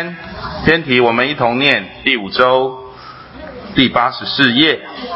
篇，篇题我们一同念第5周第84页。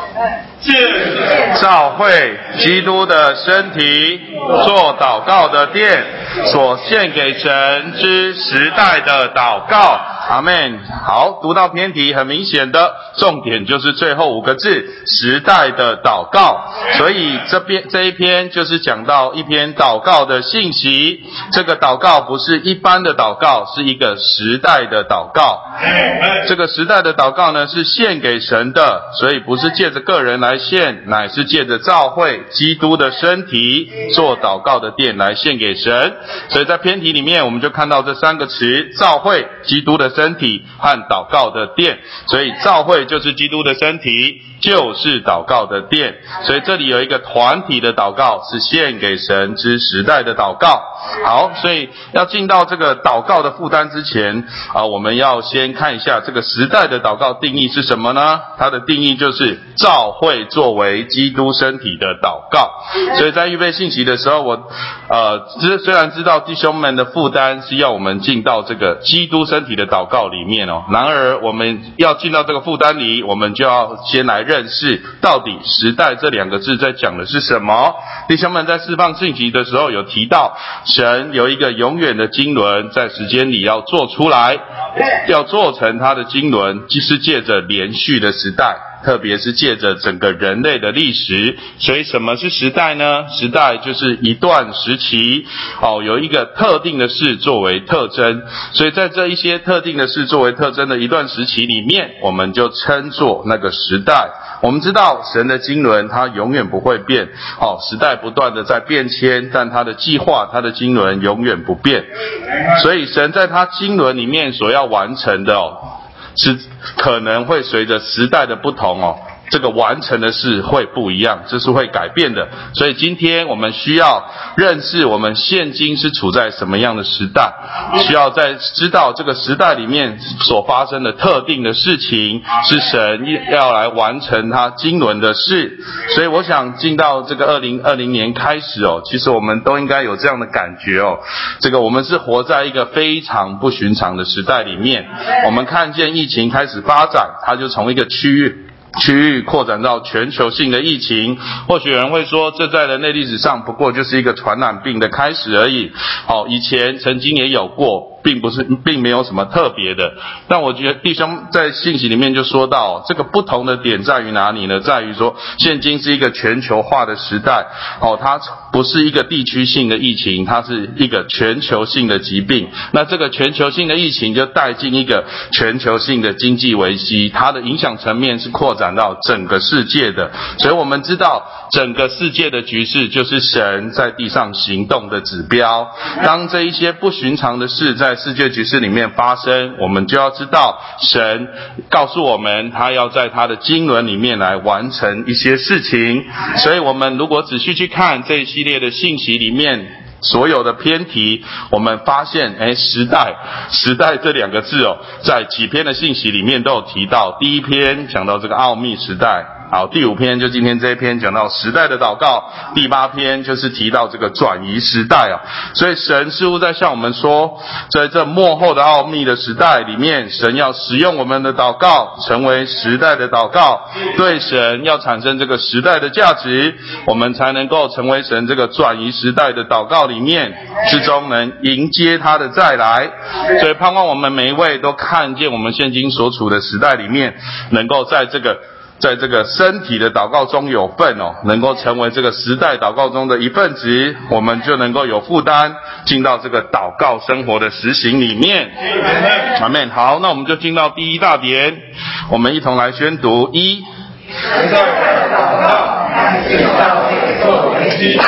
教会基督的身体，做祷告的殿，所献给神之时代的祷告。阿们。好，读到篇题，很明显的重点就是最后5个字，时代的祷告。所以这一篇就是讲到一篇祷告的信息。这个祷告不是一般的祷告，是一个时代的祷告。这个时代的祷告呢，是献给神的，所以不是借着个人来献，乃是借着教会基督的身体做祷告的殿来献给神。所以在篇题里面我们就看到这3个词，教会、基督的身体和祷告的殿。所以教会就是基督的身体，就是祷告的殿。所以这里有一个团体的祷告，是献给神之时代的祷告。好，所以要进到这个祷告的负担之前我们要先看一下这个时代的祷告定义是什么呢？它的定义就是教会作为基督身体的祷告。所以在预备信息的时候，我虽然知道弟兄们的负担是要我们进到这个基督身体的祷告里面然而我们要进到这个负担里，我们就要先来认识到底时代这2个字在讲的是什么。弟兄们在释放信息的时候有提到，神有一个永远的经纶在时间里要做出来，要做成他的经纶，是借着连续的时代，特别是借着整个人类的历史。所以什么是时代呢？时代就是一段时期有一个特定的事作为特征。所以在这一些特定的事作为特征的一段时期里面，我们就称作那个时代。我们知道神的经纶它永远不会变时代不断的在变迁，但他的计划，他的经纶永远不变。所以神在他经纶里面所要完成的是可能会随着时代的不同这个完成的事会不一样，这是会改变的。所以今天我们需要认识我们现今是处在什么样的时代，需要在知道这个时代里面所发生的特定的事情是神要来完成他经纶的事。所以我想进到这个2020年开始其实我们都应该有这样的感觉这个我们是活在一个非常不寻常的时代里面。我们看见疫情开始发展，它就从一个区域扩展到全球性的疫情。或许有人会说，这在人类历史上不过就是一个传染病的开始而已以前曾经也有过，并没有什么特别的。但我觉得弟兄在信息里面就说到这个不同的点在于哪里呢？在于说现今是一个全球化的时代它不是一个地区性的疫情，它是一个全球性的疾病。那这个全球性的疫情就带进一个全球性的经济危机，它的影响层面是扩展到整个世界的。所以我们知道整个世界的局势就是神在地上行动的指标。当这一些不寻常的事在世界局势里面发生，我们就要知道神告诉我们他要在他的经纶里面来完成一些事情。所以我们如果仔细去看这一系列的信息里面所有的篇题，我们发现时代这2个字在几篇的信息里面都有提到。第1篇讲到这个奥秘时代，好，第5篇就今天这一篇讲到时代的祷告，第8篇就是提到这个转移时代所以神似乎在向我们说，在这末后的奥秘的时代里面，神要使用我们的祷告成为时代的祷告，对神要产生这个时代的价值，我们才能够成为神这个转移时代的祷告里面之中能迎接他的再来。所以盼望我们每一位都看见我们现今所处的时代里面，能够在这个身体的祷告中有份能够成为这个时代祷告中的一份子，我们就能够有负担进到这个祷告生活的实行里面。阿们。好，那我们就进到第1大点，我们一同来宣读1。神的祷告乃是教会作为基督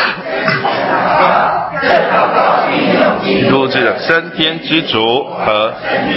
基督的升天之主和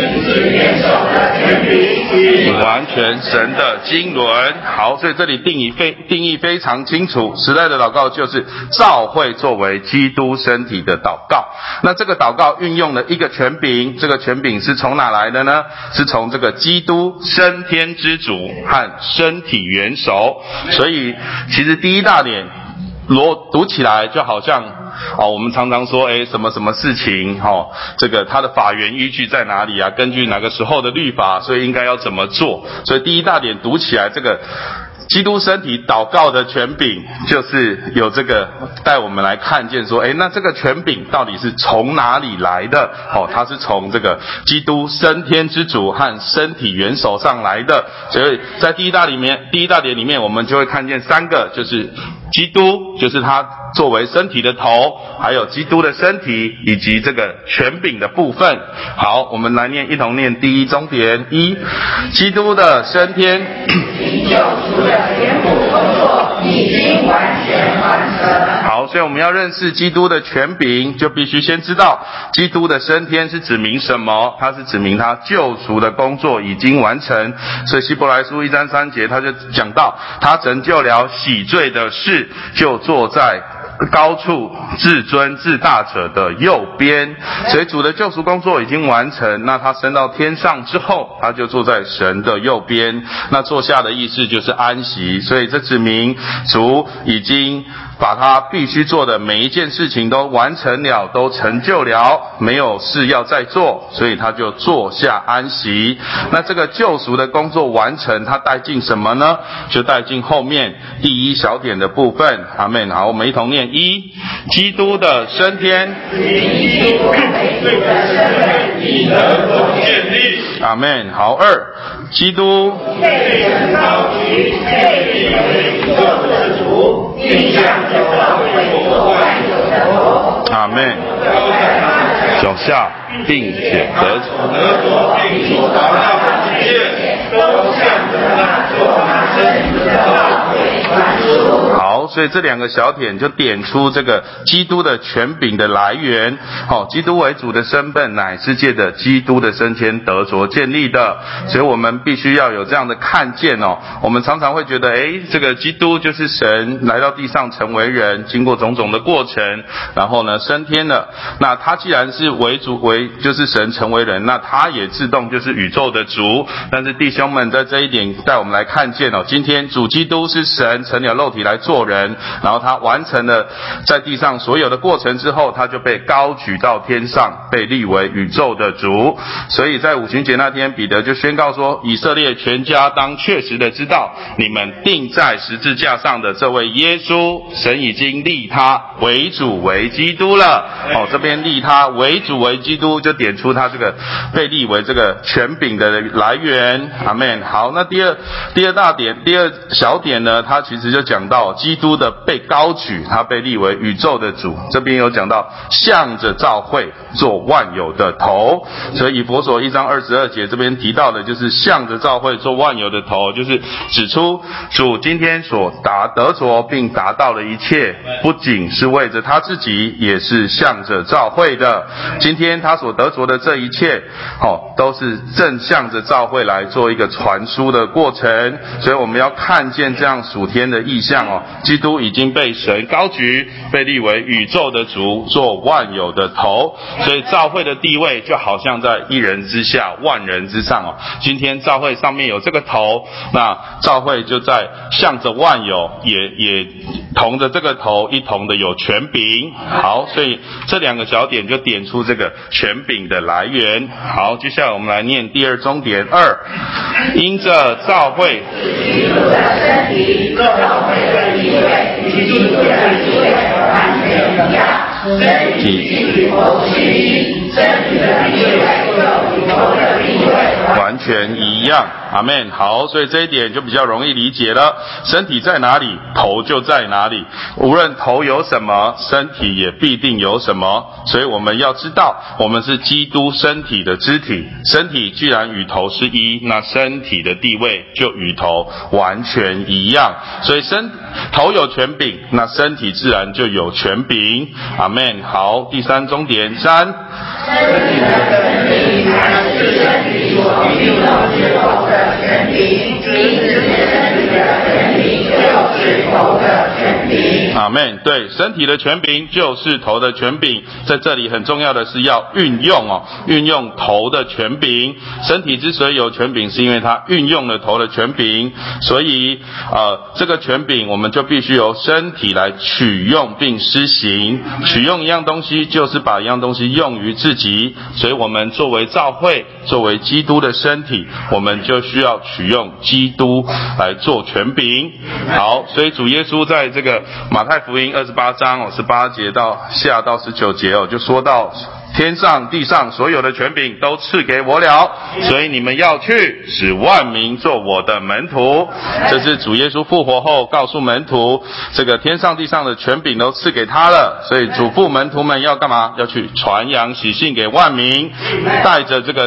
完全神的经纶。好，所以这里定义非常清楚，时代的祷告就是教会作为基督身体的祷告。那这个祷告运用了一个权柄，这个权柄是从哪来的呢？是从这个基督升天之主和身体元首。所以其实第1大点读起来就好像我们常常说什么什么事情这个它的法源依据在哪里啊？根据哪个时候的律法，所以应该要怎么做？所以第一大点读起来，这个基督身体祷告的权柄，就是有这个带我们来看见说，那这个权柄到底是从哪里来的？它是从这个基督升天之主和身体元首上来的。所以在第一大点里面，我们就会看见三个，就是基督，就是他作为身体的头，还有基督的身体，以及这个权柄的部分。好，我们来一同念第一中点一，基督的升天， 救赎的全部工作已经完全完成。 好，所以我们要认识基督的权柄，就必须先知道基督的升天是指明什么？它是指明他救赎的工作已经完成。所以希伯来书1章3节他就讲到，他成就了洗罪的事，就坐在高处至尊至大者的右边。所以主的救赎工作已经完成，那他升到天上之后，他就坐在神的右边。那坐下的意思就是安息，所以这指明主已经把他必须做的每一件事情都完成了，都成就了，没有事要再做，所以他就坐下安息。那这个救赎的工作完成，他带进什么呢？就带进后面第一小点的部分。阿们。好，我们一同念一，基督的升天，阿们。好，二，基督被神高举，被立为宇宙的主，并向着教会做万有的头。 阿们。脚下并且得着并所达到的一切，都向着那做他身体的教会传输。 好，所以这两个小点就点出这个基督的权柄的来源。基督为主的身份乃是借着基督的升天得着建立的，所以我们必须要有这样的看见我们常常会觉得这个基督就是神来到地上成为人，经过种种的过程，然后呢升天了。那他既然是就是神成为人，那他也自动就是宇宙的主。但是弟兄们在这一点带我们来看见今天主基督是神成了肉体来做人，然后他完成了在地上所有的过程之后，他就被高举到天上，被立为宇宙的主。所以在五旬节那天，彼得就宣告说，以色列全家当确实的知道，你们钉在十字架上的这位耶稣，神已经立他为主为基督了。这边立他为主为基督，就点出他这个被立为这个权柄的来源。阿们。好，那第二小点呢，他其实就讲到基督的被高举，他被立为宇宙的主。这边有讲到向着教会做万有的头，所以以弗所1章22节这边提到的就是向着教会做万有的头，就是指出主今天所得着并达到的一切，不仅是为着他自己，也是向着教会的。今天他所得着的这一切都是正向着教会来做一个传输的过程。所以我们要看见这样属天的意象基督已经被神高举，被立为宇宙的主，做万有的头。所以教会的地位就好像在一人之下，万人之上今天教会上面有这个头，那教会就在向着万有，也同着这个头一同的有权柄。好，所以这两个小点就点出这个权柄的来源。好，接下来我们来念第二中点二，因着教会基督的身体，教会的地位与基督的地位完全一样。身体与头是一，身体的地位就与头的地位完全一样。阿们。好，所以这一点就比较容易理解了。身体在哪里，头就在哪里。无论头有什么，身体也必定有什么。所以我们要知道，我们是基督身体的肢体。身体既然与头是一，那身体的地位就与头完全一样。所以头有权柄，那身体自然就有权柄。阿们。好，第三中点三， 身体的权柄乃是身体所运用之后的权柄，因此身体的权柄就是头的权柄。 阿们，对，身体的权柄就是头的权柄，在这里很重要的是要运用头的权柄。身体之所以有权柄，是因为它运用了头的权柄，所以这个权柄我们就必须由身体来取用并施行。取用一样东西，就是把一样东西用于自己，所以我们作为教会，作为基督的身体，我们就需要取用基督来做权柄。好，所以主耶稣在这个马太福音28章18节到下到19节就说到，天上地上所有的权柄都赐给我了，所以你们要去，使万民做我的门徒。这是主耶稣复活后告诉门徒，这个天上地上的权柄都赐给他了，所以嘱咐门徒们要干嘛？要去传扬喜信给万民，带着这个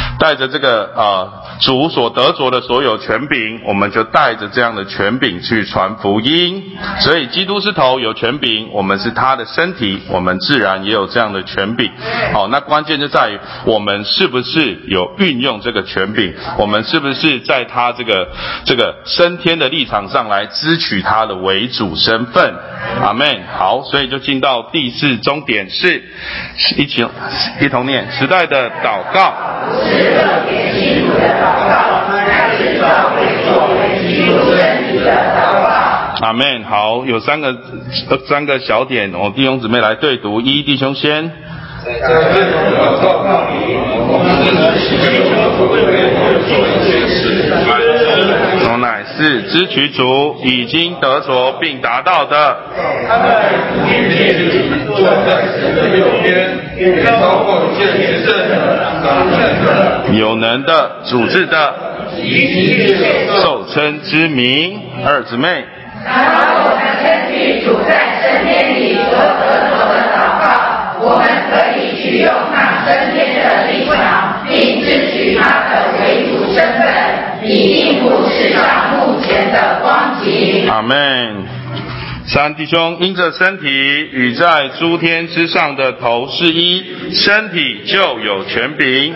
主所得着的所有权柄，我们就带着这样的权柄去传福音。所以基督是头，有权柄，我们是他的身体，我们自然也有这样的权柄。那关键就在于我们是不是有运用这个权柄，我们是不是在他这个升天的立场上来支取他的为主身份。阿们。好，所以就进到第四终点，是一同念时代的祷告。 是特别辛苦的祷告，乃是教会作为基督身体的祷告。 阿们。好，有三个小点，弟兄姊妹来对读。弟兄先。 在这个祷告里，我们是祈求为我做一些事， 我乃是支取主已经得着并达到的。 他们天天坐在神的右边，超过一切天圣的、掌权的、 有能的、主治的，受称之名。二姊妹。 然后我们根据主在升天里所得着的祷告，我们可以取用他升天的立场，并支取他的为主身份，以应付世上目前的光景。 阿们。三弟兄，因着身体与在诸天之上的头是一，身体就有权柄。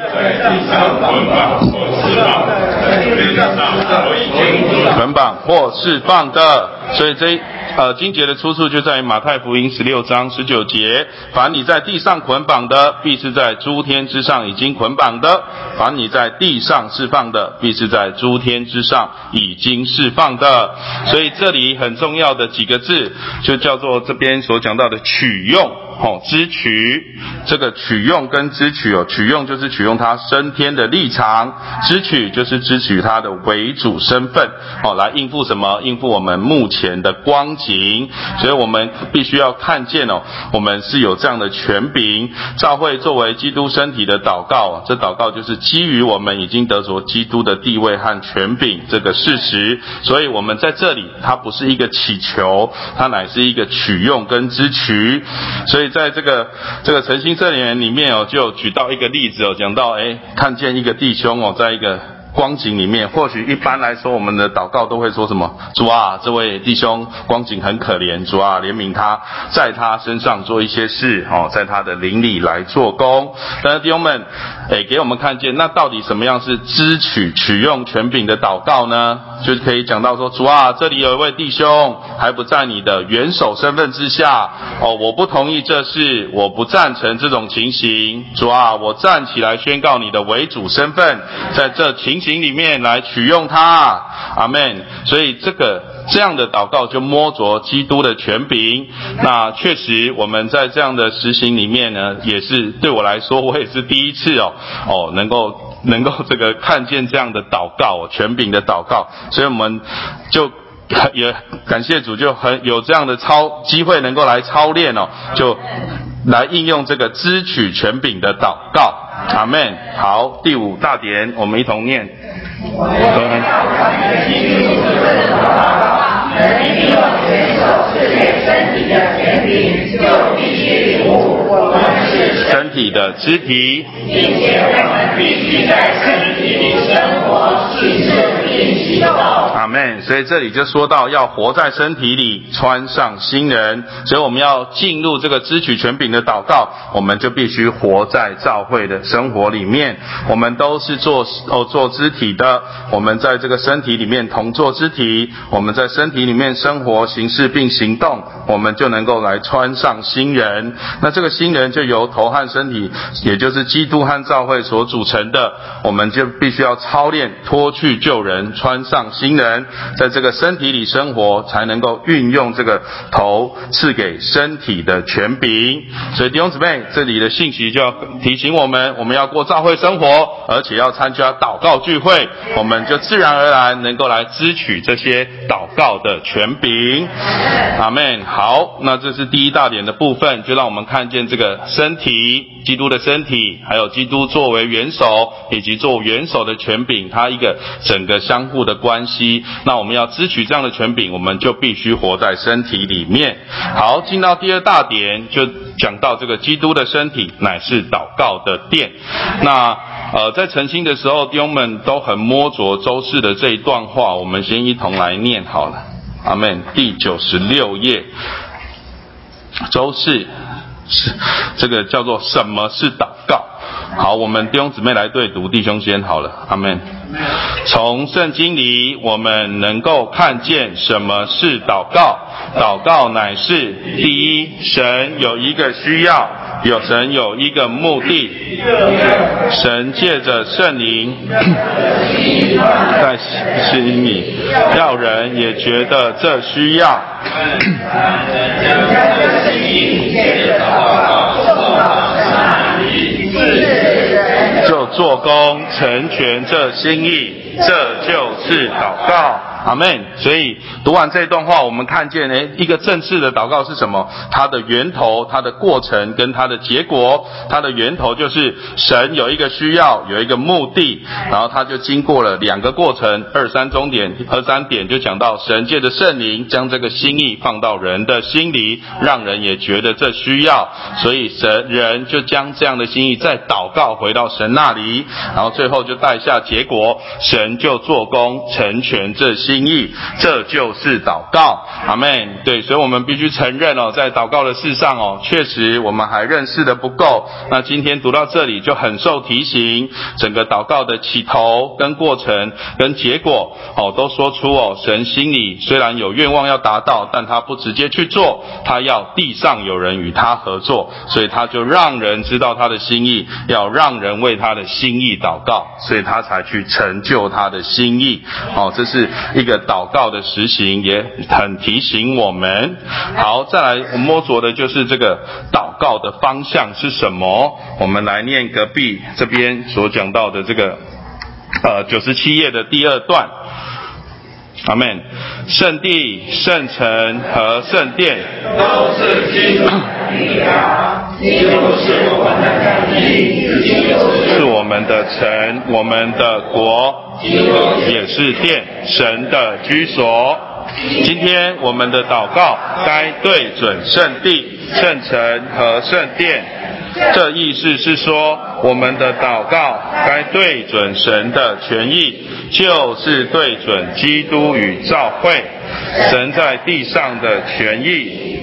捆绑或释放的，所以经节的出处就在于马太福音16章19节，凡你在地上捆绑的，必是在诸天之上已经捆绑的；凡你在地上释放的，必是在诸天之上已经释放的。所以这里很重要的几个字，就叫做这边所讲到的取用。支取，这个取用跟支取取用就是取用他升天的立场，支取就是支取他的为主身份，来应付什么？应付我们目前的光景。所以我们必须要看见我们是有这样的权柄。教会作为基督身体的祷告，这祷告就是基于我们已经得着基督的地位和权柄这个事实。所以我们在这里，它不是一个祈求，它乃是一个取用跟支取。所以在这个诚心圣言里面就举到一个例子讲到看见一个弟兄在一个光景里面，或许一般来说我们的祷告都会说什么？主啊，这位弟兄光景很可怜，主啊，怜悯他，在他身上做一些事在他的灵里来做工。但是弟兄们给我们看见，那到底什么样是支取用权柄的祷告呢？就是可以讲到说，主啊，这里有一位弟兄还不在你的元首身份之下我不同意这事，我不赞成这种情形。主啊，我站起来宣告你的为主身份，在这情形里面来取用他。阿们。所以这样的祷告就摸着基督的权柄。那确实我们在这样的实行里面呢，也是对我来说，我也是第一次能够这个看见这样的祷告，权柄的祷告。所以我们就也感谢主，就很有这样的机会能够来操练就来应用这个支取权柄的祷告。阿们。好，第五大点，我们一同念。 运用元首是给身体的权柄，就必须领悟我们是身体的肢体， 并且我们必须在身体里生活，行事并行动。 阿们。所以这里就说到要活在身体里，穿上新人。所以我们要进入这个支取权柄的祷告，我们就必须活在教会的生活里面。我们都是做肢体的，我们在这个身体里面同做肢体，我们在身体里面生活、行事并行动，我们就能够来穿上新人。那这个新人就由头和身体，也就是基督和教会所组成的，我们就必须要操练脱去旧人，穿上新人，在这个身体里生活，才能够运用这个头赐给身体的权柄。所以弟兄姊妹，这里的信息就要提醒我们要过教会生活，而且要参加祷告聚会，我们就自然而然能够来支取这些祷告的权柄。阿们。好，那这是第一大点的部分，就让我们看见这个身体，基督的身体，还有基督作为元首以及做元首的权柄，它一个整个相互的关系。那我们要支取这样的权柄，我们就必须活在身体里面。好，进到第二大点，就讲到这个基督的身体乃是祷告的殿。那在晨星的时候，弟兄们都很摸着周四的这一段话，我们先一同来念好了。阿们。第96页，周四是这个叫做什么是祷告。好，我们弟兄姊妹来对读，弟兄先好了。阿们。从圣经里我们能够看见什么是祷告。祷告乃是第一，神有一个需要，神有一个目的，神借着圣灵在心里，要人也觉得这需要，就做工成全这心意，这就是祷告。阿们。所以读完这段话，我们看见一个正式的祷告是什么？它的源头、它的过程跟它的结果。它的源头就是神有一个需要，有一个目的，然后它就经过了两个过程。23点就讲到神借着圣灵将这个心意放到人的心里，让人也觉得这需要，所以人就将这样的心意再祷告回到神那里，然后最后就带下结果，神就做工成全这心意，这就是祷告。阿们。对，所以我们必须承认在祷告的事上确实我们还认识的不够。那今天读到这里就很受提醒，整个祷告的起头跟过程跟结果都说出神心里虽然有愿望要达到，但他不直接去做，他要地上有人与他合作，所以他就让人知道他的心意，要让人为他的心意祷告，所以他才去成就他的心意。这是一个祷告的实行，也很提醒我们。好，再来我摸着的就是这个祷告的方向是什么。我们来念隔壁这边所讲到的这个97页的第二段。阿们。圣地、圣城和圣殿都是基督的力量，基督是我们的根基，基督是我们的城，我们的国，也是殿，神的居所。今天我们的祷告该对准圣地、圣城和圣殿。这意思是说，我们的祷告该对准神的权益，就是对准基督与教会，神在地上的权益。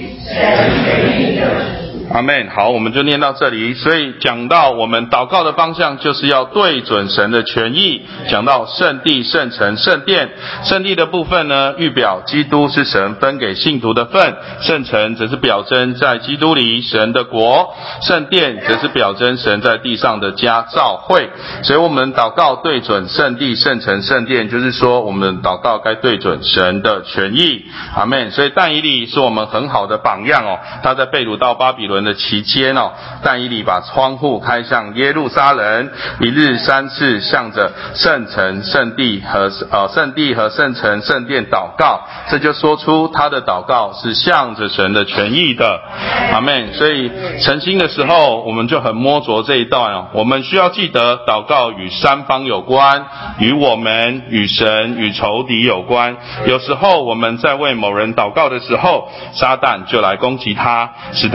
阿们。好，我们就念到这里。所以讲到我们祷告的方向，就是要对准神的权益。讲到圣地、圣城、圣殿。圣地的部分呢，预表基督是神分给信徒的份；圣城则是表征在基督里神的国；圣殿则是表征神在地上的家教会。所以我们祷告对准圣地、圣城、圣殿，就是说我们祷告该对准神的权益。阿们。所以但以理是我们很好的榜样他在被掳到巴比伦的期间但以理把窗户开向耶路撒冷，一日3次向着圣城、圣地和圣城、圣殿祷告，这就说出他的祷告是向着神的权益的。阿们。所以晨星的时候我们就很摸着这一段我们需要记得祷告与三方有关，与我们、与神、与仇敌有关。有时候我们在为某人祷告的时候，撒旦就来攻击他，使他的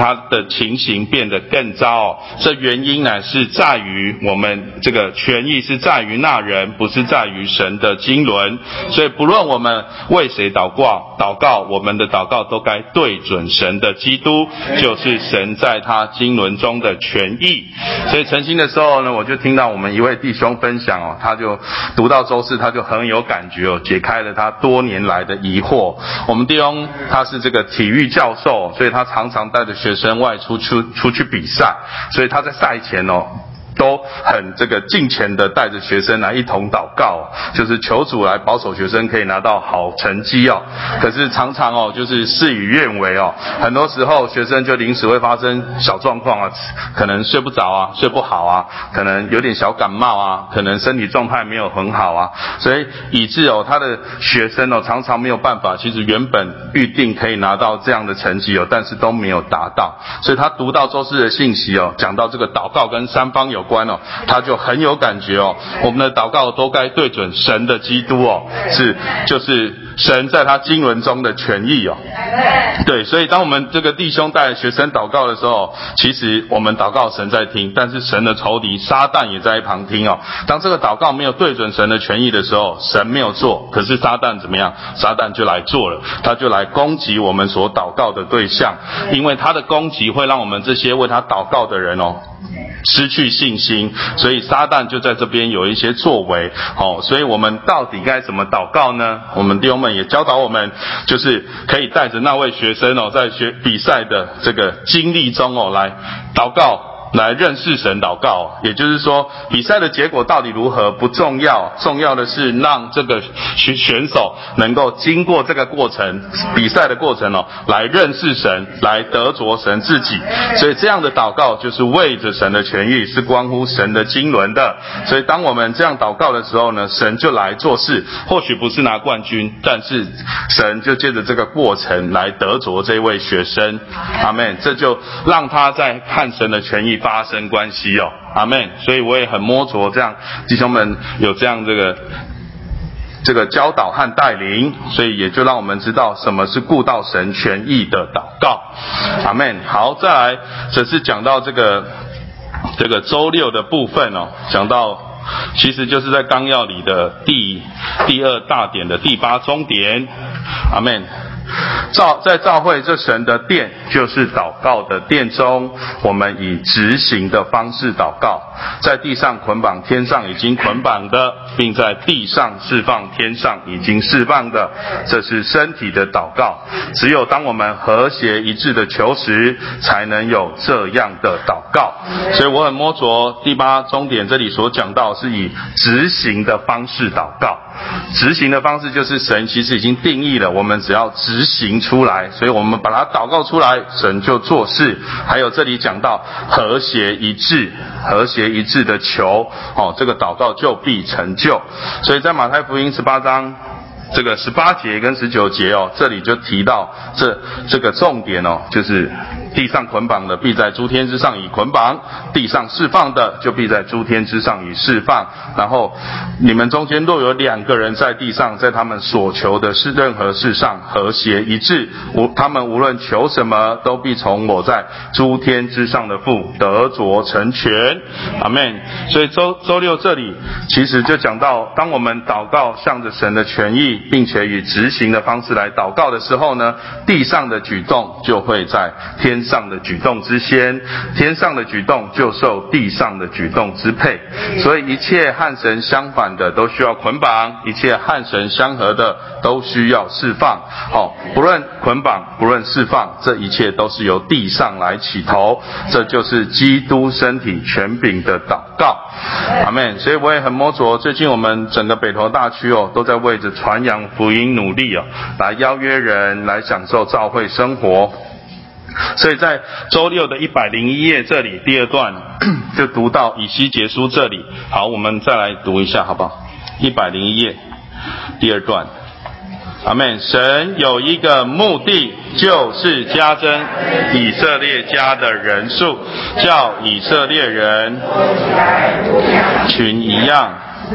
情形变得更糟这原因乃是在于我们这个权益是在于那人，不是在于神的经纶。所以不论我们为谁祷告，我们的祷告都该对准神的基督，就是神在他经纶中的权益。所以晨星的时候呢，我就听到我们一位弟兄分享他就读到周四，他就很有感觉解开了他多年来的疑惑。我们弟兄他是这个体育教授，所以他常常带着学生外出去比赛，所以他在赛前都很这个敬虔的带着学生来一同祷告，就是求主来保守学生可以拿到好成绩可是常常就是事与愿违很多时候学生就临时会发生小状况可能睡不着睡不好可能有点小感冒可能身体状态没有很好所以以致他的学生常常没有办法，其实原本预定可以拿到这样的成绩但是都没有达到。所以他读到周四的信息讲到这个祷告跟三方有关他就很有感觉我们的祷告都该对准神的基督就是神在他经纶中的权益对，所以当我们这个弟兄带学生祷告的时候，其实我们祷告神在听，但是神的仇敌撒旦也在一旁听当这个祷告没有对准神的权益的时候，神没有做，可是撒旦怎么样？撒旦就来做了，他就来攻击我们所祷告的对象，因为他的攻击会让我们这些为他祷告的人失去信心，所以撒旦就在这边有一些作为所以我们到底该怎么祷告呢？我们弟兄们也教导我们，就是可以带着那位学生在比赛的这个经历中来祷告，来认识神祷告。也就是说比赛的结果到底如何不重要，重要的是让这个选手能够经过这个过程，比赛的过程来认识神，来得着神自己。所以这样的祷告就是为着神的权益，是关乎神的经纶的。所以当我们这样祷告的时候呢，神就来做事，或许不是拿冠军，但是神就借着这个过程来得着这位学生。阿们。这就让他在和神的权益发生关系阿们。所以我也很摸着这样弟兄们有这样这个教导和带领，所以也就让我们知道什么是顾到神权益的祷告。阿们。好，再来这是讲到这个周六的部分讲到其实就是在纲要里的第二大点的第8中点。阿们。在教会这神的殿，就是祷告的殿中，我们以执行的方式祷告，在地上捆绑天上已经捆绑的，并在地上释放天上已经释放的，这是身体的祷告。只有当我们和谐一致的求时，才能有这样的祷告。所以我很摸着第8中点这里所讲到是以执行的方式祷告。执行的方式就是神其实已经定义了，我们只要执行出来，所以我们把它祷告出来，神就做事。还有这里讲到和谐一致的求这个祷告就必成就。所以在马太福音18章这个18节跟19节这里就提到这个重点就是地上捆绑的必在诸天之上以捆绑，地上释放的就必在诸天之上以释放。然后你们中间若有2个人在地上，在他们所求的是任何事上和谐一致，他们无论求什么，都必从我在诸天之上的父得着成全。阿们。所以周六这里其实就讲到，当我们祷告向着神的权益，并且以执行的方式来祷告的时候呢，地上的举动就会在天上的举动之先，天上的举动就受地上的举动支配。所以一切和神相反的都需要捆绑，一切和神相合的都需要释放。不论捆绑不论释放，这一切都是由地上来起头，这就是基督身体权柄的祷告。阿们。所以我也很摸着，最近我们整个北投大区都在为着传扬福音努力来邀约人来享受教会生活。所以在周六的101页这里第2段就读到以西结书这里。好，我们再来读一下好不好？101页第2段。阿们。神有一个目的，就是加增以色列家的人数，叫以色列人群一样。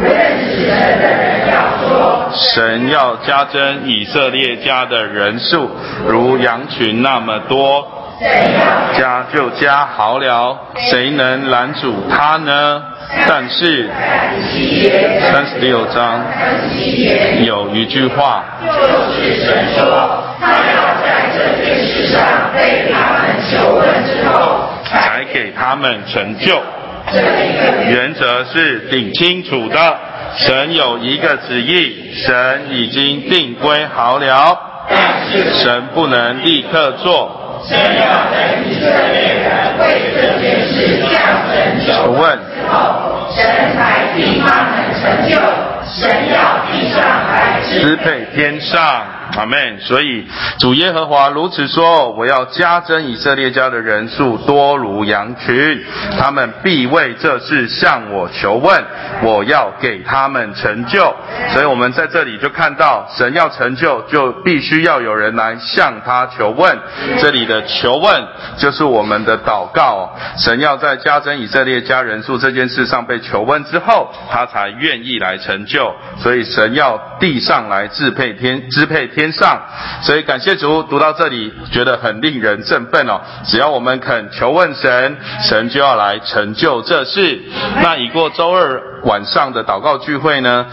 神要加增以色列家的人数，如羊群那么多。 加就加，好了，谁能拦阻他呢？但是36章有一句话， 就是神说，他要在这件事上被他们求问之后， 才给他们成就。原则是挺清楚的，神有一个旨意，神已经定规好了，神不能立刻做， 神要等以色列人为这件事向神求问之后，神才替他们成就。神要地上来支配天上，阿们。所以主耶和华如此说：我要加增以色列家的人数，多如羊群，他们必为这事向我求问，我要给他们成就。所以我们在这里就看到，神要成就，就必须要有人来向他求问。这里的求问就是我们的祷告，神要在加增以色列家人数这件事上被求问之后，他才愿意来成就。所以神要地上来支配天上，所以感谢主，读到这里觉得很令人振奋哦。只要我们肯求问神，神就要来成就这事。那已过周二晚上的祷告聚会呢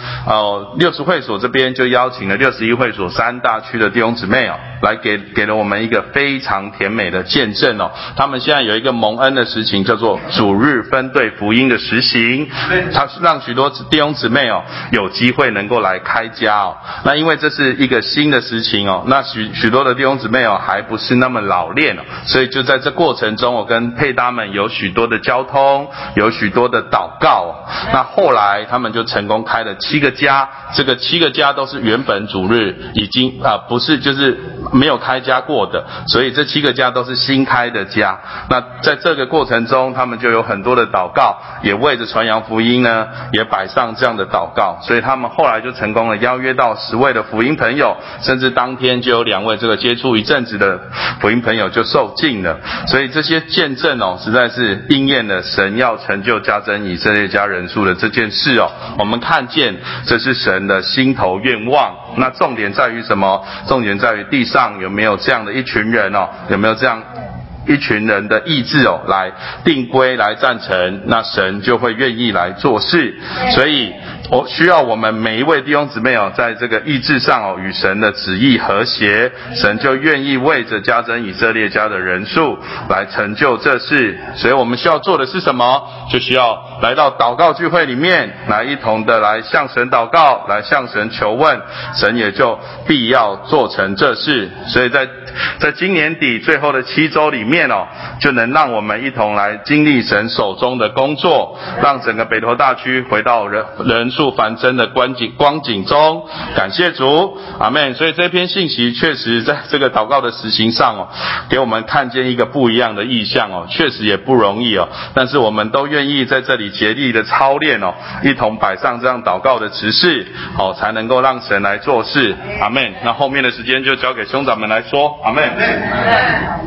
，60会所这边就邀请了61会所3大区的弟兄姊妹哦，来给了我们一个非常甜美的见证哦。他们现在有一个蒙恩的实行，叫做主日分队福音的实行，他让许多弟兄姊妹哦有机会能够来开家哦。那因为这是一个新的实行哦，那许多的弟兄姊妹哦还不是那么老练哦，所以就在这过程中，我跟配搭们有许多的交通，有许多的祷告哦。那后来他们就成功开了7个家，这个7个家都是原本主日已经不是就是没有开家过的，所以这7个家都是新开的家。那在这个过程中，他们就有很多的祷告，也为着传扬福音呢，也摆上这样的祷告，所以他们后来就成功了邀约到10位的福音朋友，甚至当天就有2位这个接触一阵子的福音朋友就受浸了。所以这些见证哦，实在是应验了神要成就加增以色列家人数的这件事哦。我们看见这是神的心头愿望。那重点在于什么？重点在于地上有没有这样的一群人哦，有没有这样一群人的意志哦，来定规来赞成，那神就会愿意来做事。所以需要我们每一位弟兄姊妹哦，在这个意志上哦，与神的旨意和谐，神就愿意为着加增以色列家的人数来成就这事。所以我们需要做的是什么？就需要来到祷告聚会里面，来一同的来向神祷告，来向神求问，神也就必要做成这事。所以在今年底最后的7周里面哦，就能让我们一同来经历神手中的工作，让整个北投大区回到人数繁增的光景中。感谢主，阿们。所以这篇信息确实在这个祷告的实行上哦，给我们看见一个不一样的意象哦，确实也不容易哦。但是我们都愿意在这里竭力的操练哦，一同摆上这样祷告的执事哦，才能够让神来做事。阿们。那后面的时间就交给兄长们来说，阿们。